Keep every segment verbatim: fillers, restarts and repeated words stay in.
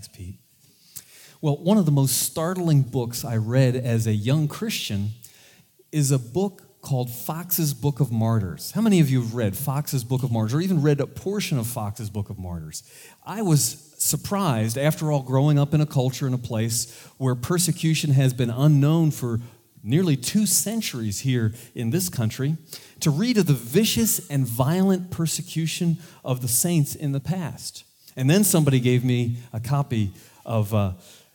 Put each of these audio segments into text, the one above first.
Pete. Well, one of the most startling books I read as a young Christian is a book called Fox's Book of Martyrs. How many of you have read Fox's Book of Martyrs or even read a portion of Fox's Book of Martyrs? I was surprised, after all, growing up in a culture, in a place where persecution has been unknown for nearly two centuries here in this country, to read of the vicious and violent persecution of the saints in the past. And then somebody gave me a copy of uh,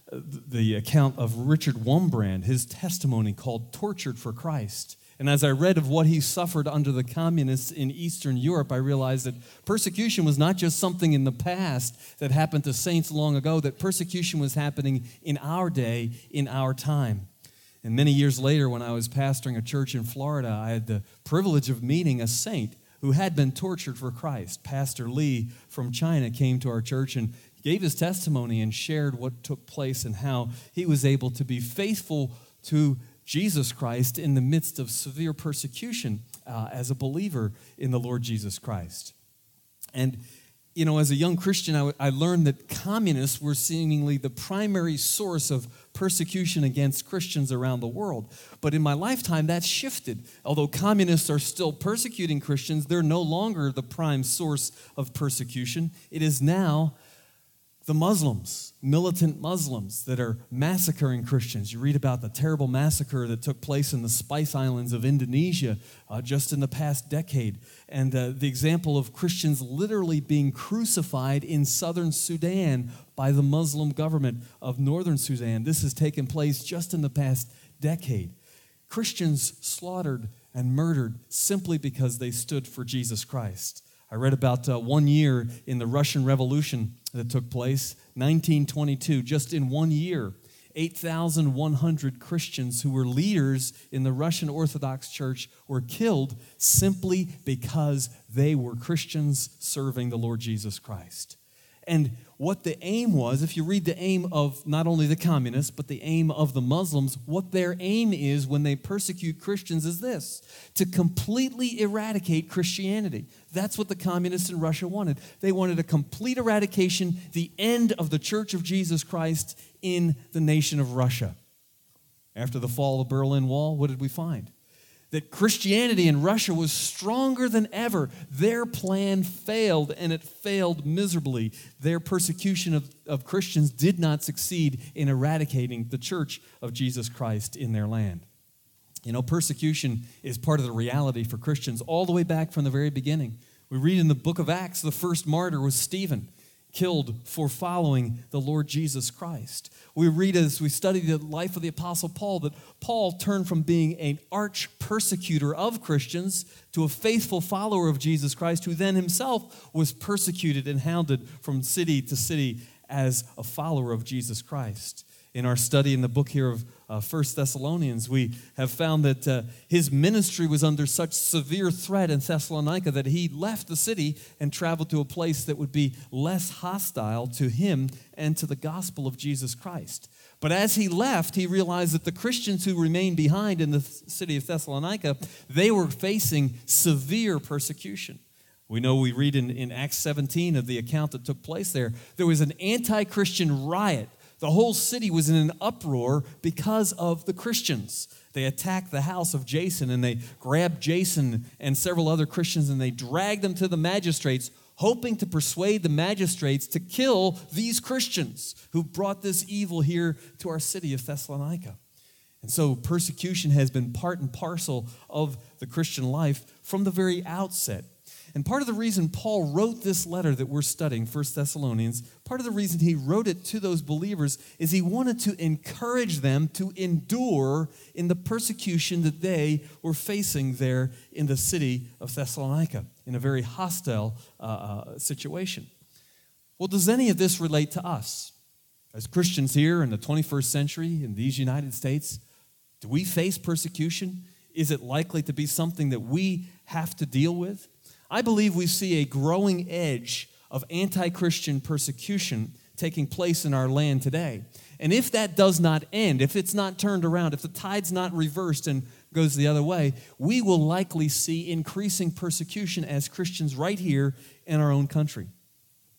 the account of Richard Wurmbrand, his testimony called Tortured for Christ. And as I read of what he suffered under the communists in Eastern Europe, I realized that persecution was not just something in the past that happened to saints long ago, that persecution was happening in our day, in our time. And many years later, when I was pastoring a church in Florida, I had the privilege of meeting a saint who had been tortured for Christ. Pastor Lee from China came to our church and gave his testimony and shared what took place and how he was able to be faithful to Jesus Christ in the midst of severe persecution uh, as a believer in the Lord Jesus Christ. And, you know, as a young Christian, I, w- I learned that communists were seemingly the primary source of persecution against Christians around the world. But in my lifetime, that's shifted. Although communists are still persecuting Christians, they're no longer the prime source of persecution. It is now the Muslims, militant Muslims that are massacring Christians. You read about the terrible massacre that took place in the Spice Islands of Indonesia uh, just in the past decade. And uh, the example of Christians literally being crucified in southern Sudan by the Muslim government of northern Sudan. This has taken place just in the past decade. Christians slaughtered and murdered simply because they stood for Jesus Christ. I read about uh, one year in the Russian Revolution that took place, nineteen twenty-two, just in one year, eight thousand one hundred Christians who were leaders in the Russian Orthodox Church were killed simply because they were Christians serving the Lord Jesus Christ. And what the aim was, if you read the aim of not only the communists, but the aim of the Muslims, what their aim is when they persecute Christians is this: to completely eradicate Christianity. That's what the communists in Russia wanted. They wanted a complete eradication, the end of the Church of Jesus Christ in the nation of Russia. After the fall of the Berlin Wall, what did we find? That Christianity in Russia was stronger than ever. Their plan failed, and it failed miserably. Their persecution of, of Christians did not succeed in eradicating the Church of Jesus Christ in their land. You know, persecution is part of the reality for Christians all the way back from the very beginning. We read in the book of Acts, the first martyr was Stephen, killed for following the Lord Jesus Christ. We read as we study the life of the Apostle Paul that Paul turned from being an arch persecutor of Christians to a faithful follower of Jesus Christ, who then himself was persecuted and hounded from city to city as a follower of Jesus Christ. In our study in the book here of uh, First Thessalonians, we have found that uh, his ministry was under such severe threat in Thessalonica that he left the city and traveled to a place that would be less hostile to him and to the gospel of Jesus Christ. But as he left, he realized that the Christians who remained behind in the th- city of Thessalonica, they were facing severe persecution. We know, we read in, in Acts seventeen of the account that took place there, there was an anti-Christian riot. The whole city was in an uproar because of the Christians. They attacked the house of Jason, and they grabbed Jason and several other Christians, and they dragged them to the magistrates, hoping to persuade the magistrates to kill these Christians who brought this evil here to our city of Thessalonica. And so persecution has been part and parcel of the Christian life from the very outset. And part of the reason Paul wrote this letter that we're studying, First Thessalonians, part of the reason he wrote it to those believers is he wanted to encourage them to endure in the persecution that they were facing there in the city of Thessalonica, in a very hostile uh, uh, situation. Well, does any of this relate to us? As Christians here in the twenty-first century, in these United States, do we face persecution? Is it likely to be something that we have to deal with? I believe we see a growing edge of anti-Christian persecution taking place in our land today. And if that does not end, if it's not turned around, if the tide's not reversed and goes the other way, we will likely see increasing persecution as Christians right here in our own country.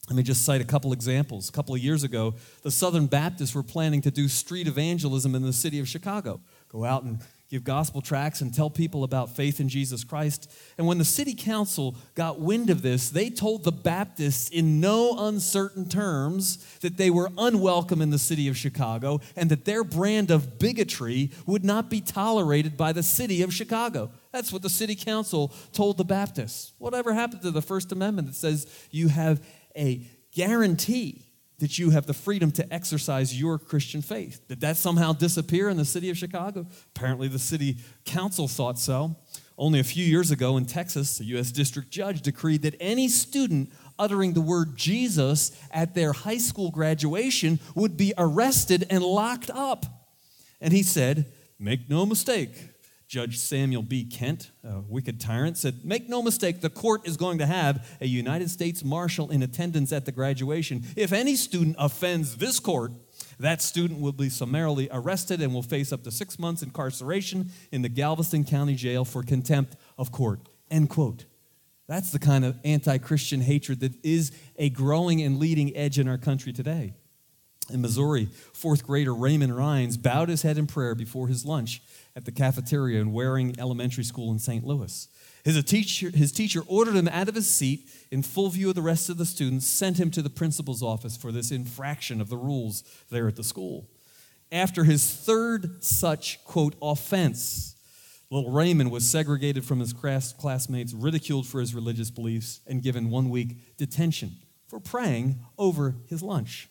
Let me just cite a couple examples. A couple of years ago, the Southern Baptists were planning to do street evangelism in the city of Chicago. Go out and give gospel tracts and tell people about faith in Jesus Christ. And when the city council got wind of this, they told the Baptists in no uncertain terms that they were unwelcome in the city of Chicago and that their brand of bigotry would not be tolerated by the city of Chicago. That's what the city council told the Baptists. Whatever happened to the First Amendment that says you have a guarantee that you have the freedom to exercise your Christian faith? Did that somehow disappear in the city of Chicago? Apparently the city council thought so. Only a few years ago in Texas, a U S district judge decreed that any student uttering the word Jesus at their high school graduation would be arrested and locked up. And he said, make no mistake, Judge Samuel B. Kent, a wicked tyrant, said, make no mistake, the court is going to have a United States Marshal in attendance at the graduation. If any student offends this court, that student will be summarily arrested and will face up to six months incarceration in the Galveston County Jail for contempt of court. End quote. That's the kind of anti-Christian hatred that is a growing and leading edge in our country today. In Missouri, fourth grader Raymond Rhines bowed his head in prayer before his lunch at the cafeteria in Waring Elementary School in Saint Louis. His teacher, his teacher ordered him out of his seat in full view of the rest of the students, sent him to the principal's office for this infraction of the rules there at the school. After his third such, quote, offense, little Raymond was segregated from his class, classmates, ridiculed for his religious beliefs, and given one week detention for praying over his lunch.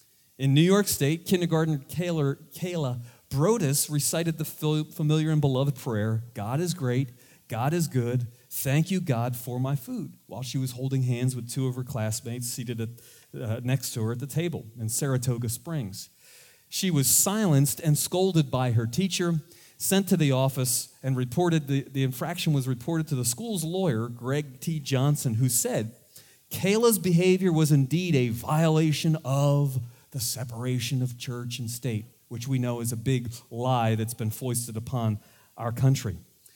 In New York State, kindergarten Kayla, Kayla Brodus recited the familiar and beloved prayer, God is great, God is good, thank you, God, for my food, while she was holding hands with two of her classmates seated at, uh, next to her at the table in Saratoga Springs. She was silenced and scolded by her teacher, sent to the office, and reported the, the infraction was reported to the school's lawyer, Greg T. Johnson, who said, Kayla's behavior was indeed a violation of the separation of church and state, which we know is a big lie that's been foisted upon our country.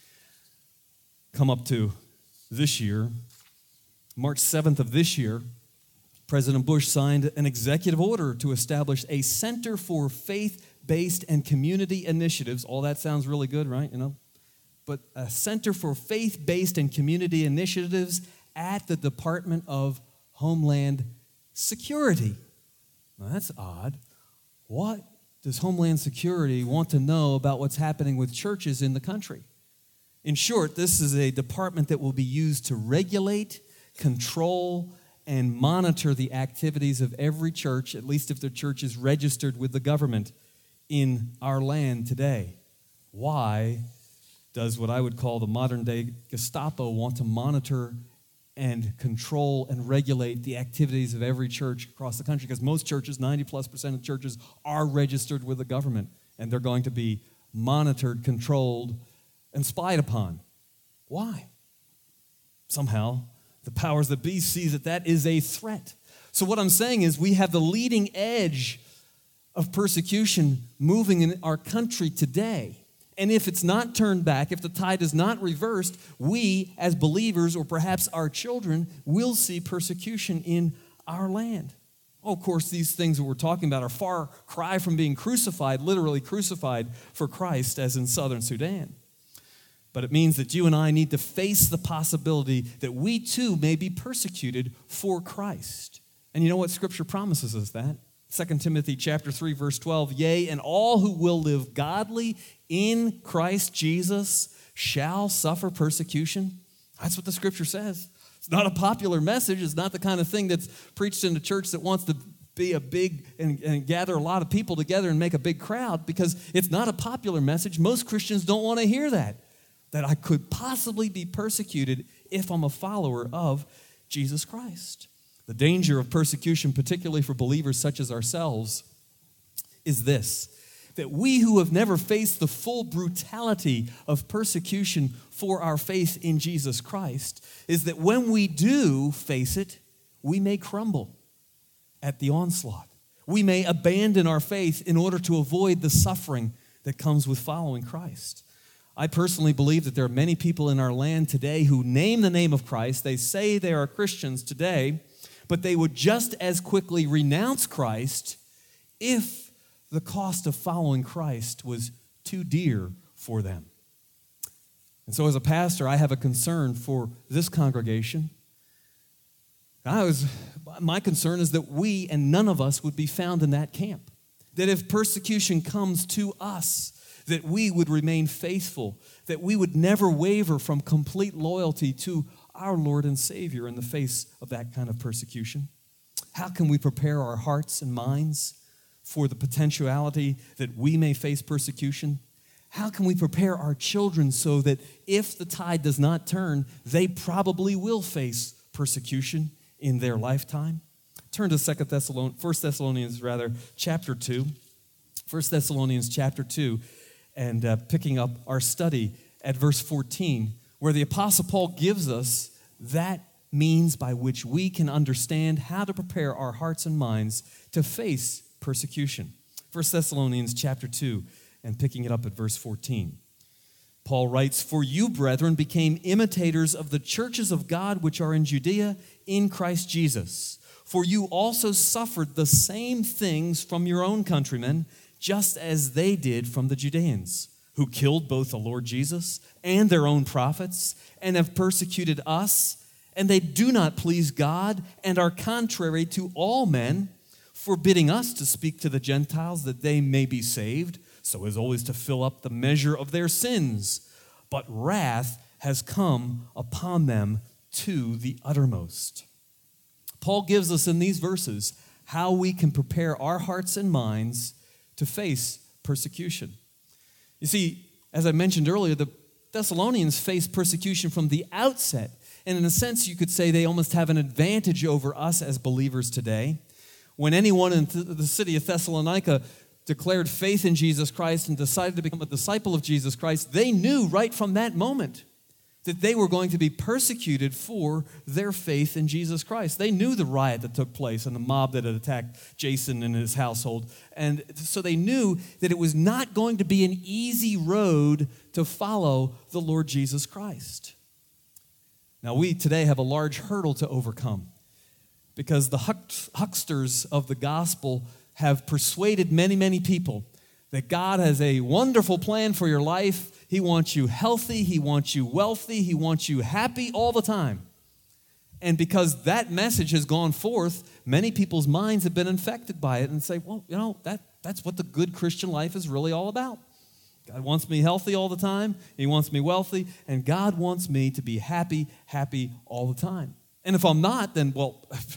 Come up to this year, March seventh of this year, President Bush signed an executive order to establish a Center for Faith-Based and Community Initiatives. All that sounds really good, right? You know, but a Center for Faith-Based and Community Initiatives at the Department of Homeland Security. Now, that's odd. What does Homeland Security want to know about what's happening with churches in the country? In short, this is a department that will be used to regulate, control, and monitor the activities of every church, at least if their church is registered with the government in our land today. Why does what I would call the modern-day Gestapo want to monitor and control and regulate the activities of every church across the country? Because most churches, ninety plus percent of churches, are registered with the government, and they're going to be monitored, controlled, and spied upon. Why? Somehow, the powers that be see that that is a threat. So what I'm saying is we have the leading edge of persecution moving in our country today. And if it's not turned back, if the tide is not reversed, we as believers, or perhaps our children, will see persecution in our land. Oh, of course, these things that we're talking about are far cry from being crucified, literally crucified for Christ, as in southern Sudan. But it means that you and I need to face the possibility that we too may be persecuted for Christ. And you know what Scripture promises us that? Second Timothy chapter three, verse twelve, yea, and all who will live godly in Christ Jesus shall suffer persecution. That's what the Scripture says. It's not a popular message. It's not the kind of thing that's preached in a church that wants to be a big and, and gather a lot of people together and make a big crowd, because it's not a popular message. Most Christians don't want to hear that, that I could possibly be persecuted if I'm a follower of Jesus Christ. The danger of persecution, particularly for believers such as ourselves, is this, that we who have never faced the full brutality of persecution for our faith in Jesus Christ, is that when we do face it, we may crumble at the onslaught. We may abandon our faith in order to avoid the suffering that comes with following Christ. I personally believe that there are many people in our land today who name the name of Christ. They say they are Christians today, but they would just as quickly renounce Christ if the cost of following Christ was too dear for them. And so as a pastor, I have a concern for this congregation. I was, my concern is that we and none of us would be found in that camp. That if persecution comes to us, that we would remain faithful, that we would never waver from complete loyalty to our Lord and Savior in the face of that kind of persecution. How can we prepare our hearts and minds for the potentiality that we may face persecution? How can we prepare our children so that if the tide does not turn, they probably will face persecution in their lifetime? Turn to Second Thessalonians, First Thessalonians rather, chapter two. First Thessalonians chapter two, and uh, picking up our study at verse fourteen, where the Apostle Paul gives us that means by which we can understand how to prepare our hearts and minds to face persecution. First Thessalonians chapter two, and picking it up at verse fourteen. Paul writes, "For you, brethren, became imitators of the churches of God which are in Judea in Christ Jesus. For you also suffered the same things from your own countrymen, just as they did from the Judeans, who killed both the Lord Jesus and their own prophets, and have persecuted us, and they do not please God, and are contrary to all men, forbidding us to speak to the Gentiles that they may be saved, so as always to fill up the measure of their sins. But wrath has come upon them to the uttermost." Paul gives us in these verses how we can prepare our hearts and minds to face persecution. You see, as I mentioned earlier, the Thessalonians faced persecution from the outset. And in a sense, you could say they almost have an advantage over us as believers today. When anyone in the city of Thessalonica declared faith in Jesus Christ and decided to become a disciple of Jesus Christ, they knew right from that moment that they were going to be persecuted for their faith in Jesus Christ. They knew the riot that took place and the mob that had attacked Jason and his household. And so they knew that it was not going to be an easy road to follow the Lord Jesus Christ. Now, we today have a large hurdle to overcome because the hucksters of the gospel have persuaded many, many people that God has a wonderful plan for your life. He wants you healthy, He wants you wealthy, He wants you happy all the time. And because that message has gone forth, many people's minds have been infected by it and say, well, you know, that, that's what the good Christian life is really all about. God wants me healthy all the time, He wants me wealthy, and God wants me to be happy, happy all the time. And if I'm not, then, well,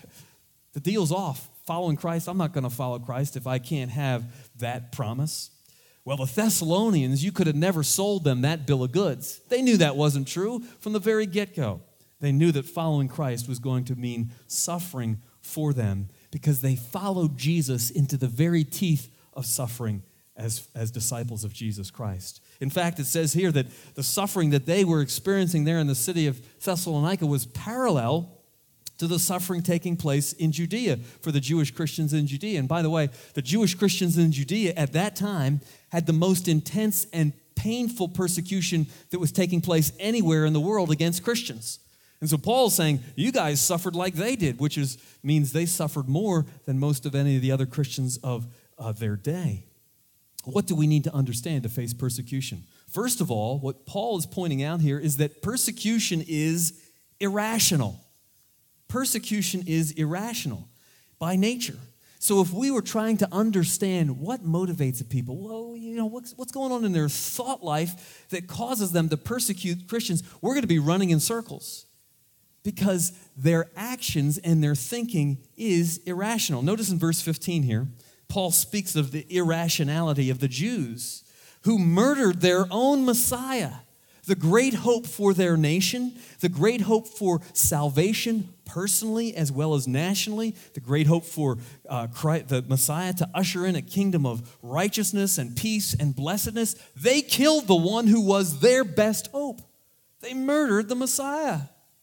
the deal's off. Following Christ, I'm not going to follow Christ if I can't have that promise. Well, the Thessalonians, you could have never sold them that bill of goods. They knew that wasn't true from the very get-go. They knew that following Christ was going to mean suffering for them because they followed Jesus into the very teeth of suffering as, as disciples of Jesus Christ. In fact, it says here that the suffering that they were experiencing there in the city of Thessalonica was parallel to the suffering taking place in Judea for the Jewish Christians in Judea. And by the way, the Jewish Christians in Judea at that time had the most intense and painful persecution that was taking place anywhere in the world against Christians. And so Paul's saying, you guys suffered like they did, which is means they suffered more than most of any of the other Christians of uh, their day. What do we need to understand to face persecution? First of all, what Paul is pointing out here is that persecution is irrational. Persecution is irrational by nature. So if we were trying to understand what motivates a people, well, you know, what's, what's going on in their thought life that causes them to persecute Christians, we're going to be running in circles because their actions and their thinking is irrational. Notice in verse fifteen here, Paul speaks of the irrationality of the Jews who murdered their own Messiah, the great hope for their nation, the great hope for salvation personally as well as nationally, the great hope for uh, Christ, the Messiah to usher in a kingdom of righteousness and peace and blessedness. They killed the one who was their best hope. They murdered the Messiah.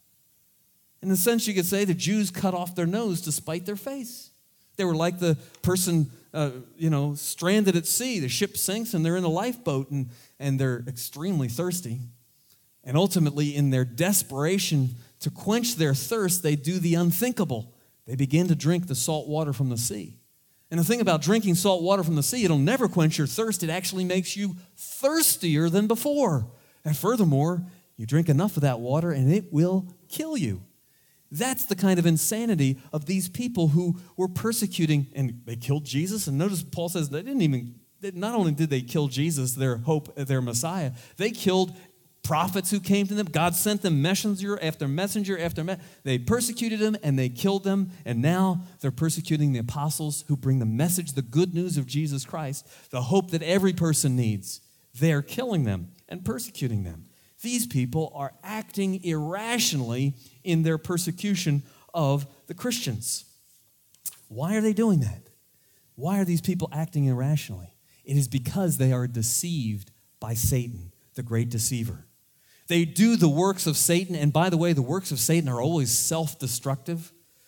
In a sense, you could say the Jews cut off their nose to spite their face. They were like the person, uh, you know, stranded at sea. The ship sinks and they're in a lifeboat and, and they're extremely thirsty. And ultimately, in their desperation to quench their thirst, they do the unthinkable. They begin to drink the salt water from the sea. And the thing about drinking salt water from the sea, it'll never quench your thirst. It actually makes you thirstier than before. And furthermore, you drink enough of that water and it will kill you. That's the kind of insanity of these people who were persecuting, and they killed Jesus. And notice Paul says they didn't even, not only did they kill Jesus, their hope, their Messiah, they killed prophets who came to them. God sent them messenger after messenger after messenger. They persecuted them and they killed them. And now they're persecuting the apostles who bring the message, the good news of Jesus Christ, the hope that every person needs. They're killing them and persecuting them. These people are acting irrationally in their persecution of the Christians. Why are they doing that? Why are these people acting irrationally? It is because they are deceived by Satan, the great deceiver. They do the works of Satan, and by the way, the works of Satan are always self-destructive.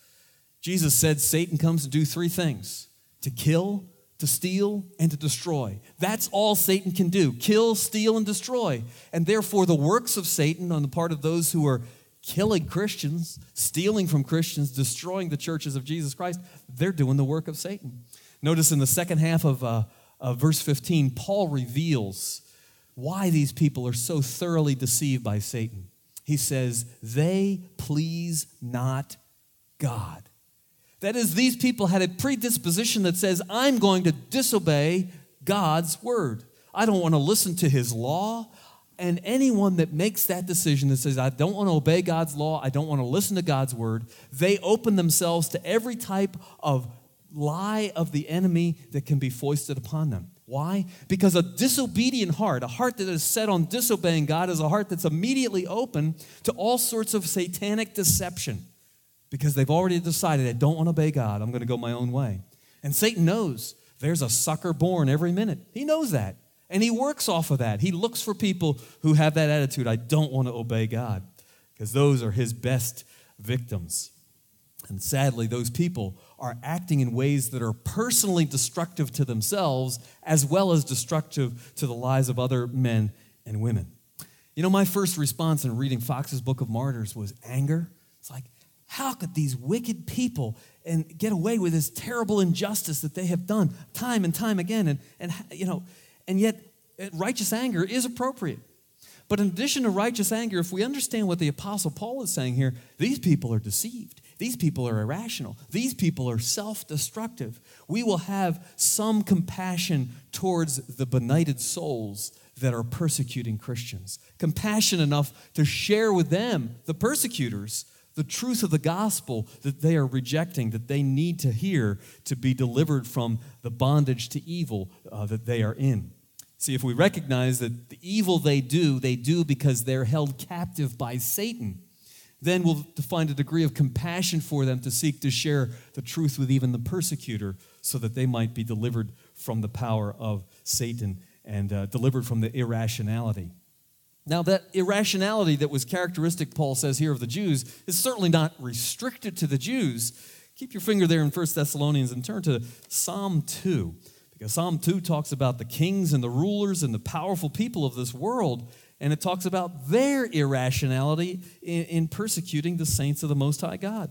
Jesus said Satan comes to do three things: to kill, to steal, and to destroy. That's all Satan can do: kill, steal, and destroy. And therefore, the works of Satan on the part of those who are killing Christians, stealing from Christians, destroying the churches of Jesus Christ, they're doing the work of Satan. Notice in the second half of, uh, of verse fifteen, Paul reveals why these people are so thoroughly deceived by Satan. He says, they please not God. That is, these people had a predisposition that says, I'm going to disobey God's word. I don't want to listen to his law. And anyone that makes that decision that says, I don't want to obey God's law, I don't want to listen to God's word, they open themselves to every type of lie of the enemy that can be foisted upon them. Why? Because a disobedient heart, a heart that is set on disobeying God, is a heart that's immediately open to all sorts of satanic deception. Because they've already decided, I don't want to obey God, I'm going to go my own way. And Satan knows there's a sucker born every minute. He knows that. And he works off of that. He looks for people who have that attitude, I don't want to obey God. Because those are his best victims. And sadly, those people are acting in ways that are personally destructive to themselves as well as destructive to the lives of other men and women. You know, my first response in reading Fox's Book of Martyrs was anger. It's like, how could these wicked people and get away with this terrible injustice that they have done time and time again? And, and you know, and yet righteous anger is appropriate. But in addition to righteous anger, if we understand what the Apostle Paul is saying here, these people are deceived. These people are irrational. These people are self-destructive. We will have some compassion towards the benighted souls that are persecuting Christians. Compassion enough to share with them, the persecutors, the truth of the gospel that they are rejecting, that they need to hear to be delivered from the bondage to evil uh, that they are in. See, if we recognize that the evil they do, they do because they're held captive by Satan, then we'll find a degree of compassion for them to seek to share the truth with even the persecutor so that they might be delivered from the power of Satan and uh, delivered from the irrationality. Now, that irrationality that was characteristic, Paul says here, of the Jews is certainly not restricted to the Jews. Keep your finger there in First Thessalonians and turn to Psalm two, because Psalm two talks about the kings and the rulers and the powerful people of this world, and it talks about their irrationality in, in persecuting the saints of the Most High God.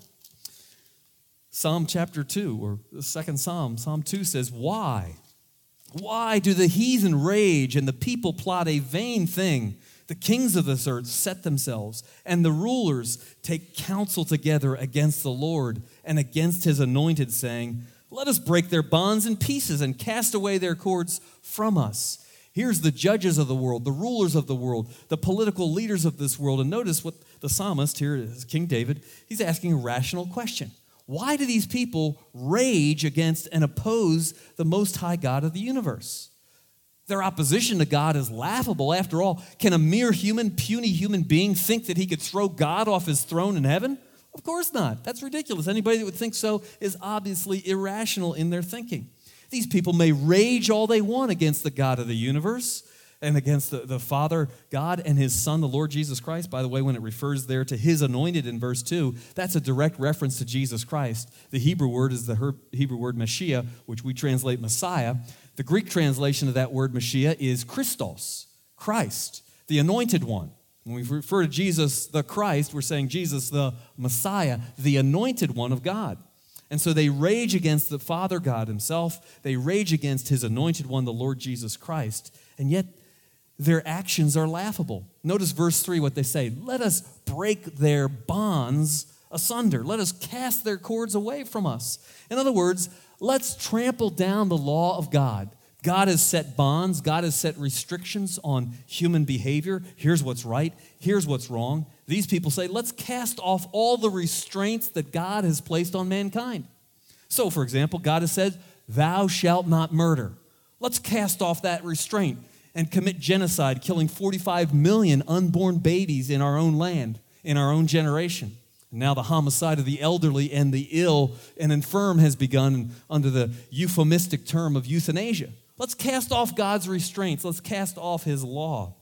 Psalm chapter two, or the second Psalm, Psalm two says, Why? Why do the heathen rage and the people plot a vain thing? The kings of this earth set themselves, and the rulers take counsel together against the Lord and against his anointed, saying, Let us break their bonds in pieces and cast away their cords from us. Here's the judges of the world, the rulers of the world, the political leaders of this world. And notice what the psalmist here is, King David, he's asking a rational question. Why do these people rage against and oppose the Most High God of the universe? Their opposition to God is laughable. After all, can a mere human, puny human being think that he could throw God off his throne in heaven? Of course not. That's ridiculous. Anybody that would think so is obviously irrational in their thinking. These people may rage all they want against the God of the universe and against the, the Father God and his Son, the Lord Jesus Christ. By the way, when it refers there to his anointed in verse two, that's a direct reference to Jesus Christ. The Hebrew word is the Hebrew word Mashiach, which we translate Messiah. The Greek translation of that word Mashiach is Christos, Christ, the anointed one. When we refer to Jesus, the Christ, we're saying Jesus, the Messiah, the anointed one of God. And so they rage against the Father God himself. They rage against his anointed one, the Lord Jesus Christ. And yet their actions are laughable. Notice verse three, what they say. Let us break their bonds asunder. Let us cast their cords away from us. In other words, let's trample down the law of God. God has set bonds. God has set restrictions on human behavior. Here's what's right. Here's what's wrong. These people say, let's cast off all the restraints that God has placed on mankind. So, for example, God has said, thou shalt not murder. Let's cast off that restraint and commit genocide, killing forty-five million unborn babies in our own land, in our own generation. Now the homicide of the elderly and the ill and infirm has begun under the euphemistic term of euthanasia. Let's cast off God's restraints. Let's cast off his law.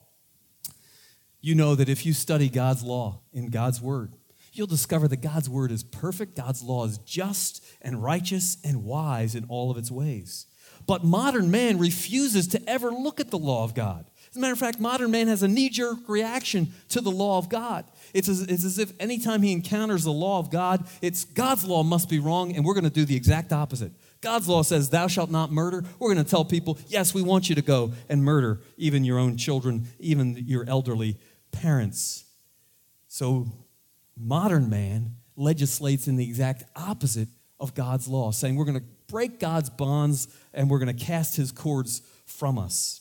You know that if you study God's law in God's word, you'll discover that God's word is perfect. God's law is just and righteous and wise in all of its ways. But modern man refuses to ever look at the law of God. As a matter of fact, modern man has a knee-jerk reaction to the law of God. It's as, it's as if anytime he encounters the law of God, it's God's law must be wrong, and we're going to do the exact opposite. God's law says, thou shalt not murder. We're going to tell people, yes, we want you to go and murder even your own children, even your elderly parents. So modern man legislates in the exact opposite of God's law, saying we're going to break God's bonds and we're going to cast his cords from us.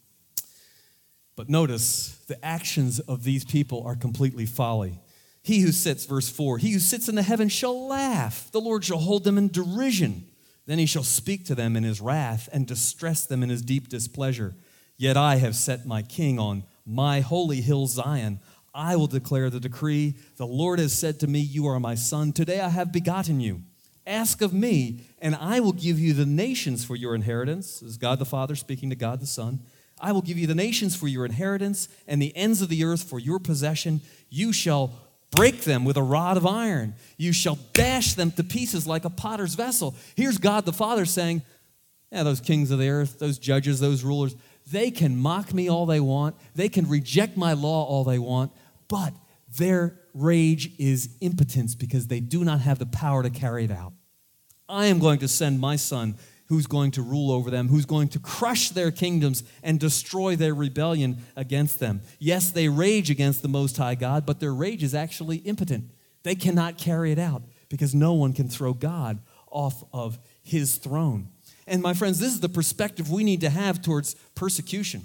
But notice, the actions of these people are completely folly. He who sits, verse four, he who sits in the heavens shall laugh. The Lord shall hold them in derision. Then he shall speak to them in his wrath and distress them in his deep displeasure. Yet I have set my king on my holy hill Zion. I will declare the decree. The Lord has said to me, you are my son. Today I have begotten you. Ask of me, and I will give you the nations for your inheritance. This is God the Father speaking to God the Son. I will give you the nations for your inheritance and the ends of the earth for your possession. You shall break them with a rod of iron. You shall dash them to pieces like a potter's vessel. Here's God the Father saying, yeah, those kings of the earth, those judges, those rulers, they can mock me all they want. They can reject my law all they want, but their rage is impotence because they do not have the power to carry it out. I am going to send my son who's going to rule over them, who's going to crush their kingdoms and destroy their rebellion against them. Yes, they rage against the Most High God, but their rage is actually impotent. They cannot carry it out because no one can throw God off of his throne. And my friends, this is the perspective we need to have towards persecution.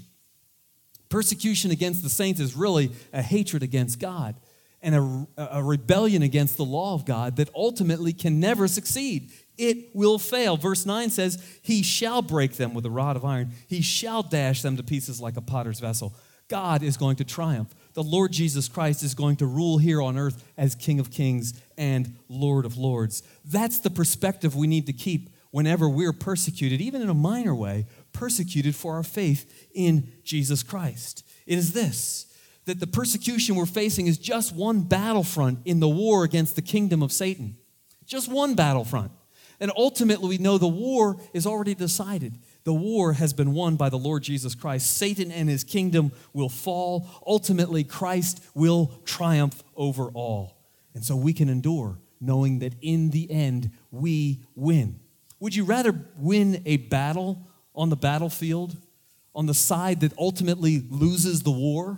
Persecution against the saints is really a hatred against God and a, a rebellion against the law of God that ultimately can never succeed. It will fail. Verse nine says, he shall break them with a rod of iron. He shall dash them to pieces like a potter's vessel. God is going to triumph. The Lord Jesus Christ is going to rule here on earth as King of Kings and Lord of Lords. That's the perspective we need to keep whenever we're persecuted, even in a minor way, persecuted for our faith in Jesus Christ. It is this, that the persecution we're facing is just one battlefront in the war against the kingdom of Satan. Just one battlefront. And ultimately, we know the war is already decided. The war has been won by the Lord Jesus Christ. Satan and his kingdom will fall. Ultimately, Christ will triumph over all. And so we can endure, knowing that in the end, we win. Would you rather win a battle on the battlefield, on the side that ultimately loses the war?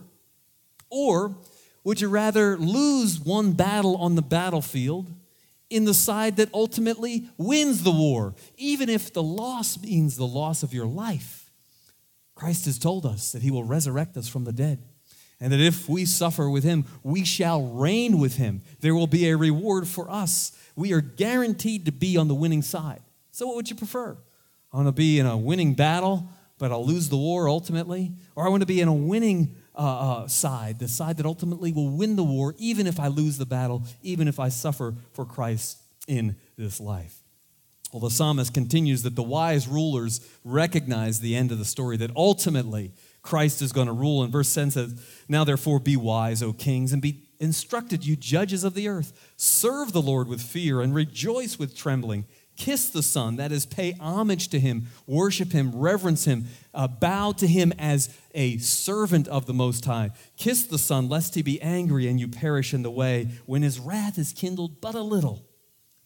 Or would you rather lose one battle on the battlefield in the side that ultimately wins the war, even if the loss means the loss of your life? Christ has told us that he will resurrect us from the dead, and that if we suffer with him, we shall reign with him. There will be a reward for us. We are guaranteed to be on the winning side. So what would you prefer? I want to be in a winning battle, but I'll lose the war ultimately? Or I want to be in a winning Uh, uh, side, the side that ultimately will win the war, even if I lose the battle, even if I suffer for Christ in this life. Well, the psalmist continues that the wise rulers recognize the end of the story, that ultimately Christ is going to rule. And verse ten says, now therefore be wise, O kings, and be instructed, you judges of the earth. Serve the Lord with fear and rejoice with trembling. Kiss the Son, that is, pay homage to him, worship him, reverence him, uh, bow to him as a servant of the Most High. Kiss the Son, lest he be angry and you perish in the way when his wrath is kindled but a little.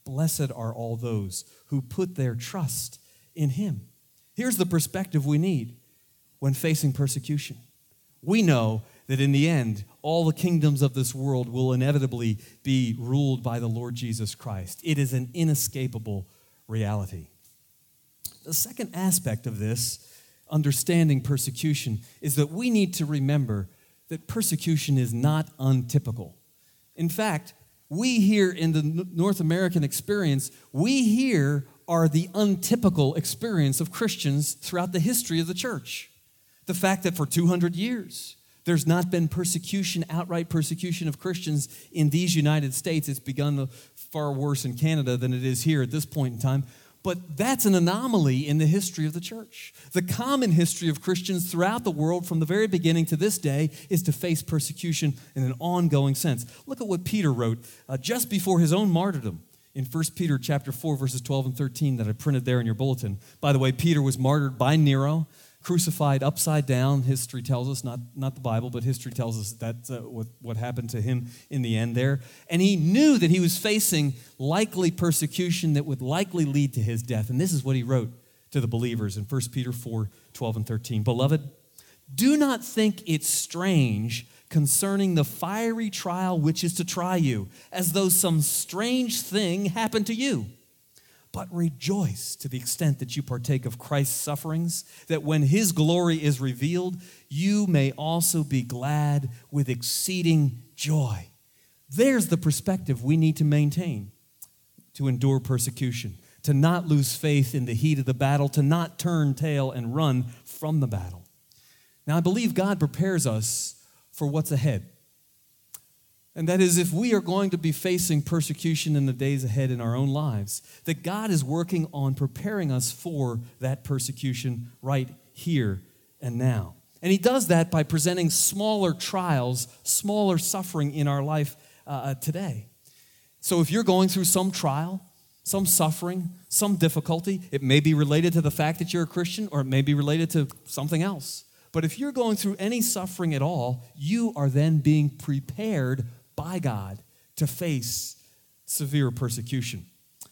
blessed are all those who put their trust in him. Here's the perspective we need when facing persecution. We know that in the end, all the kingdoms of this world will inevitably be ruled by the Lord Jesus Christ. It is an inescapable reality. The second aspect of this, understanding persecution, is that we need to remember that persecution is not untypical. In fact, we here in the North American experience, we here are the untypical experience of Christians throughout the history of the church. The fact that for two hundred years, there's not been persecution, outright persecution of Christians in these United States. It's begun far worse in Canada than it is here at this point in time. But that's an anomaly in the history of the church. The common history of Christians throughout the world from the very beginning to this day is to face persecution in an ongoing sense. Look at what Peter wrote uh, just before his own martyrdom in First Peter chapter four, verses twelve and thirteen that I printed there in your bulletin. By the way, Peter was martyred by Nero, crucified upside down. History tells us, not, not the Bible, but history tells us that's uh, what, what happened to him in the end there. And he knew that he was facing likely persecution that would likely lead to his death. And this is what he wrote to the believers in First Peter four, twelve and thirteen. Beloved, do not think it strange concerning the fiery trial which is to try you, as though some strange thing happened to you. But rejoice to the extent that you partake of Christ's sufferings, that when his glory is revealed, you may also be glad with exceeding joy. There's the perspective we need to maintain to endure persecution, to not lose faith in the heat of the battle, to not turn tail and run from the battle. Now, I believe God prepares us for what's ahead. And that is, if we are going to be facing persecution in the days ahead in our own lives, that God is working on preparing us for that persecution right here and now. And he does that by presenting smaller trials, smaller suffering in our life uh, today. So if you're going through some trial, some suffering, some difficulty, it may be related to the fact that you're a Christian, or it may be related to something else. But if you're going through any suffering at all, you are then being prepared by God to face severe persecution.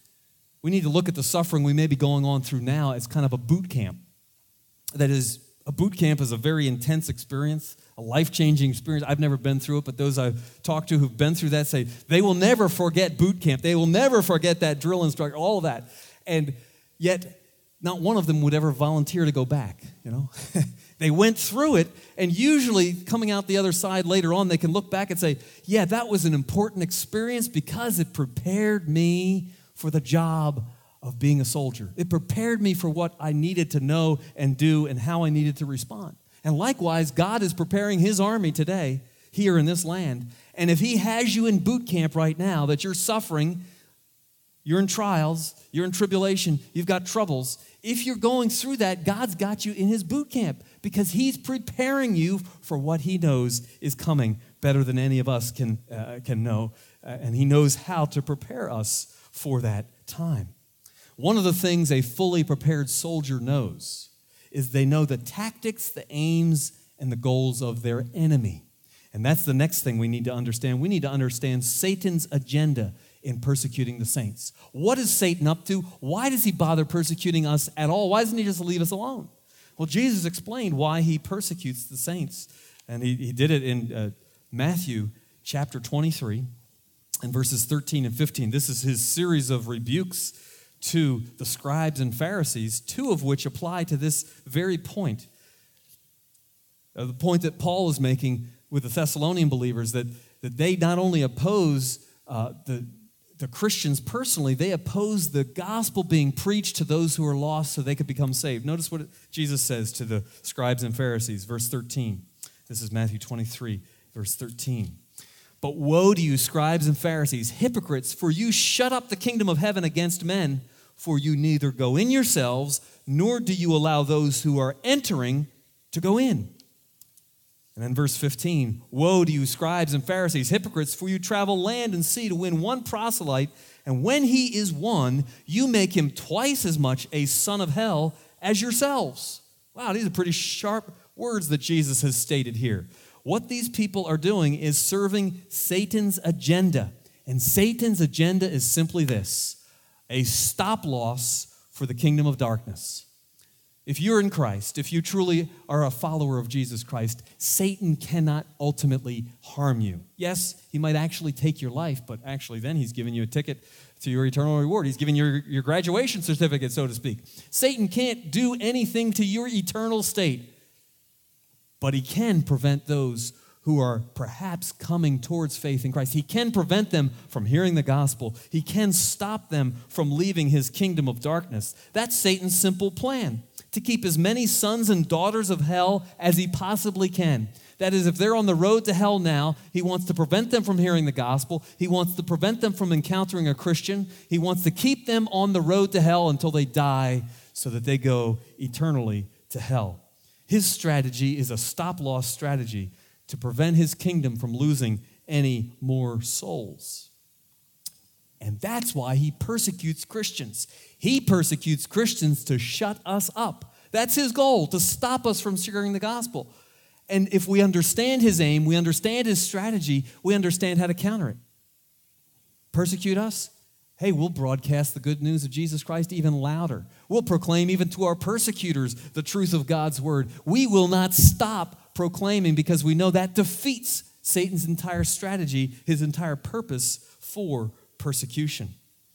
We need to look at the suffering we may be going on through now as kind of a boot camp. That is, a boot camp is a very intense experience, a life-changing experience. I've never been through it, but those I've talked to who've been through that say they will never forget boot camp. They will never forget that drill instructor, all of that. And yet, not one of them would ever volunteer to go back, you know. They went through it, and usually coming out the other side later on, they can look back and say, yeah, that was an important experience because it prepared me for the job of being a soldier. It prepared me for what I needed to know and do and how I needed to respond. And likewise, God is preparing his army today here in this land. And if he has you in boot camp right now, that you're suffering, you're in trials, you're in tribulation, you've got troubles, if you're going through that, God's got you in his boot camp because he's preparing you for what he knows is coming better than any of us can, uh, can know. Uh, and he knows how to prepare us for that time. One of the things a fully prepared soldier knows is they know the tactics, the aims, and the goals of their enemy. And that's the next thing we need to understand. We need to understand Satan's agenda in persecuting the saints. What is Satan up to? Why does he bother persecuting us at all? Why doesn't he just leave us alone? Well, Jesus explained why he persecutes the saints. And he, he did it in uh, Matthew chapter twenty-three and verses thirteen and fifteen. This is his series of rebukes to the scribes and Pharisees, two of which apply to this very point. Uh, the point that Paul is making with the Thessalonian believers, that, that they not only oppose uh, the The Christians personally, they oppose the gospel being preached to those who are lost so they could become saved. Notice what Jesus says to the scribes and Pharisees, verse thirteen. This is Matthew twenty-three, verse thirteen. But woe to you, scribes and Pharisees, hypocrites, for you shut up the kingdom of heaven against men, for you neither go in yourselves, nor do you allow those who are entering to go in. And then verse fifteen, woe to you, scribes and Pharisees, hypocrites, for you travel land and sea to win one proselyte, and when he is won, you make him twice as much a son of hell as yourselves. Wow, these are pretty sharp words that Jesus has stated here. What these people are doing is serving Satan's agenda. And Satan's agenda is simply this: a stop loss for the kingdom of darkness. If you're in Christ, if you truly are a follower of Jesus Christ, Satan cannot ultimately harm you. Yes, he might actually take your life, but actually then he's giving you a ticket to your eternal reward. He's giving you your, your graduation certificate, so to speak. Satan can't do anything to your eternal state, but he can prevent those who are perhaps coming towards faith in Christ. He can prevent them from hearing the gospel. He can stop them from leaving his kingdom of darkness. That's Satan's simple plan, to keep as many sons and daughters of hell as he possibly can. That is, if they're on the road to hell now, he wants to prevent them from hearing the gospel. He wants to prevent them from encountering a Christian. He wants to keep them on the road to hell until they die so that they go eternally to hell. His strategy is a stop-loss strategy to prevent his kingdom from losing any more souls. And that's why he persecutes Christians. He persecutes Christians to shut us up. That's his goal, to stop us from sharing the gospel. And if we understand his aim, we understand his strategy, we understand how to counter it. Persecute us? Hey, we'll broadcast the good news of Jesus Christ even louder. We'll proclaim even to our persecutors the truth of God's word. We will not stop proclaiming because we know that defeats Satan's entire strategy, his entire purpose for persecution.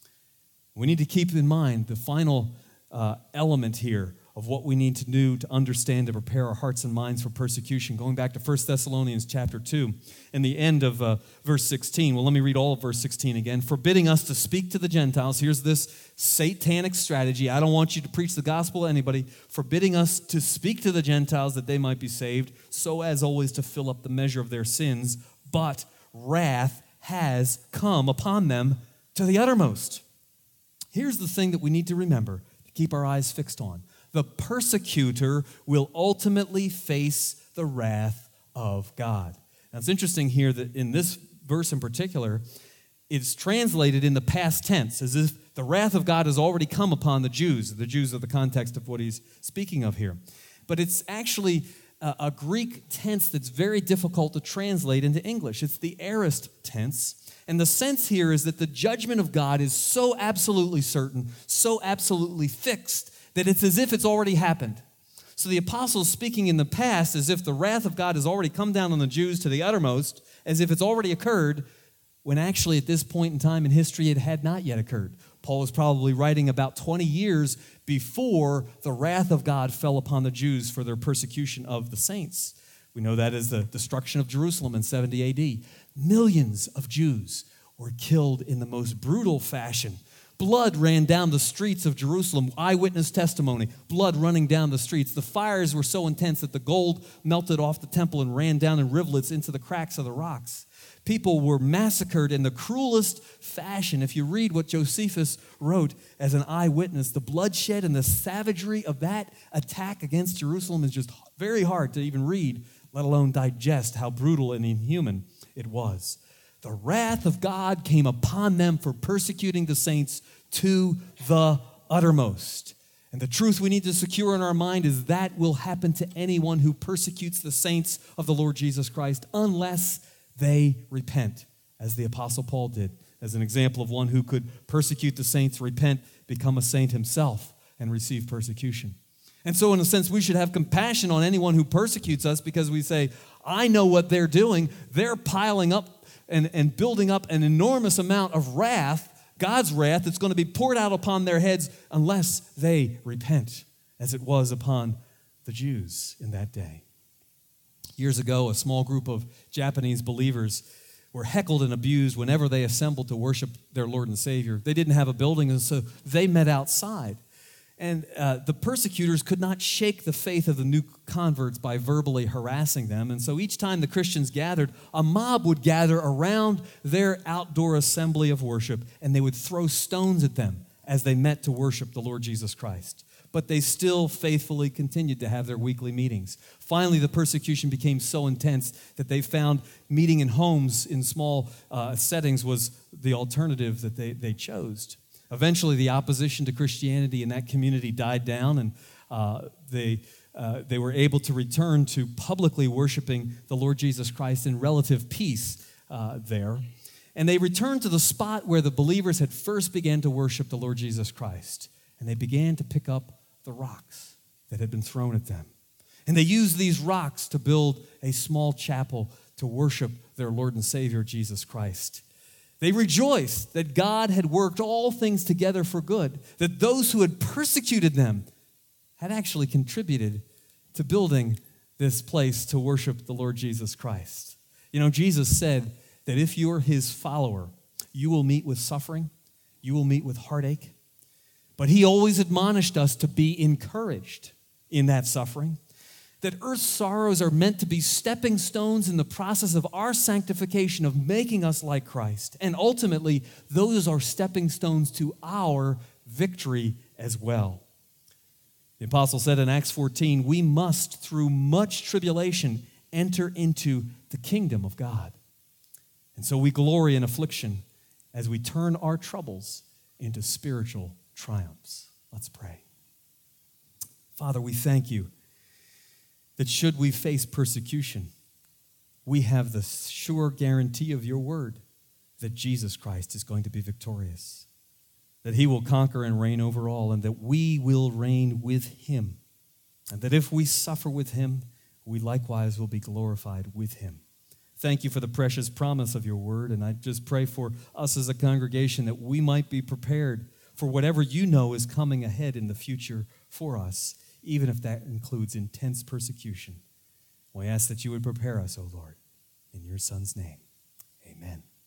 We need to keep in mind the final uh, element here of what we need to do to understand and prepare our hearts and minds for persecution. Going back to First Thessalonians chapter two, in the end of uh, verse sixteen. Well, let me read all of verse sixteen again. Forbidding us to speak to the Gentiles. Here's this satanic strategy. I don't want you to preach the gospel to anybody. Forbidding us to speak to the Gentiles that they might be saved, so as always to fill up the measure of their sins. But wrath has come upon them to the uttermost. Here's the thing that we need to remember, to keep our eyes fixed on. The persecutor will ultimately face the wrath of God. Now, it's interesting here that in this verse in particular, it's translated in the past tense, as if the wrath of God has already come upon the Jews. The Jews are the context of what he's speaking of here. But it's actually a, a Greek tense that's very difficult to translate into English. It's the aorist tense. And the sense here is that the judgment of God is so absolutely certain, so absolutely fixed, that it's as if it's already happened. So the apostle's speaking in the past as if the wrath of God has already come down on the Jews to the uttermost, as if it's already occurred, when actually at this point in time in history it had not yet occurred. Paul was probably writing about twenty years before the wrath of God fell upon the Jews for their persecution of the saints. We know that as the destruction of Jerusalem in seventy A D. Millions of Jews were killed in the most brutal fashion. Blood ran down the streets of Jerusalem, eyewitness testimony, blood running down the streets. The fires were so intense that the gold melted off the temple and ran down in rivulets into the cracks of the rocks. People were massacred in the cruelest fashion. If you read what Josephus wrote as an eyewitness, the bloodshed and the savagery of that attack against Jerusalem is just very hard to even read, let alone digest how brutal and inhuman it was. The wrath of God came upon them for persecuting the saints to the uttermost. And the truth we need to secure in our mind is that will happen to anyone who persecutes the saints of the Lord Jesus Christ unless they repent, as the Apostle Paul did, as an example of one who could persecute the saints, repent, become a saint himself, and receive persecution. And so in a sense, we should have compassion on anyone who persecutes us because we say, I know what they're doing. They're piling up and, and building up an enormous amount of wrath, God's wrath, that's going to be poured out upon their heads unless they repent, as it was upon the Jews in that day. Years ago, a small group of Japanese believers were heckled and abused whenever they assembled to worship their Lord and Savior. They didn't have a building, and so they met outside. And uh, the persecutors could not shake the faith of the new converts by verbally harassing them. And so each time the Christians gathered, a mob would gather around their outdoor assembly of worship, and they would throw stones at them as they met to worship the Lord Jesus Christ. But they still faithfully continued to have their weekly meetings. Finally, the persecution became so intense that they found meeting in homes in small uh, settings was the alternative that they, they chose. Eventually, the opposition to Christianity in that community died down, and uh, they, uh, they were able to return to publicly worshiping the Lord Jesus Christ in relative peace uh, there. And they returned to the spot where the believers had first began to worship the Lord Jesus Christ. And they began to pick up the rocks that had been thrown at them. And they used these rocks to build a small chapel to worship their Lord and Savior, Jesus Christ. They rejoiced that God had worked all things together for good, that those who had persecuted them had actually contributed to building this place to worship the Lord Jesus Christ. You know, Jesus said that if you're his follower, you will meet with suffering, you will meet with heartache, but he always admonished us to be encouraged in that suffering, that earth's sorrows are meant to be stepping stones in the process of our sanctification, of making us like Christ. And ultimately, those are stepping stones to our victory as well. The apostle said in Acts fourteen, we must, through much tribulation, enter into the kingdom of God. And so we glory in affliction as we turn our troubles into spiritual triumphs. Let's pray. Father, we thank you that should we face persecution, we have the sure guarantee of your word that Jesus Christ is going to be victorious, that he will conquer and reign over all, and that we will reign with him, and that if we suffer with him, we likewise will be glorified with him. Thank you for the precious promise of your word, and I just pray for us as a congregation that we might be prepared for whatever you know is coming ahead in the future for us, even if that includes intense persecution. We ask that you would prepare us, O Lord, in your Son's name. Amen.